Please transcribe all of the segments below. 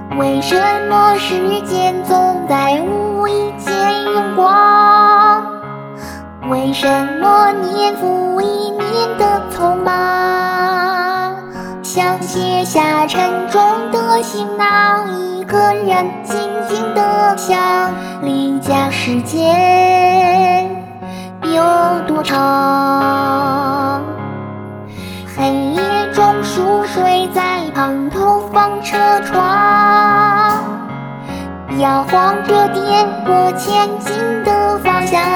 为什么时间总在无意间用光？为什么年复一年的匆忙？想卸下沉重的行囊，一个人静静地想，离家时间有多长？黑夜中熟睡在旁头放车窗，摇晃着颠簸前进的方向，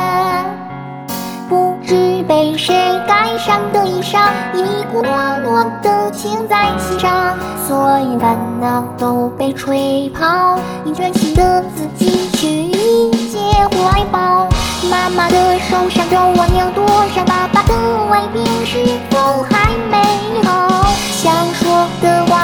不知被谁盖上的衣裳，一股暖暖的情在心上，所有烦恼都被吹跑，以全新的自己去迎接怀抱。妈妈的手上皱纹有多少？爸爸的外表是否还美好？想说的话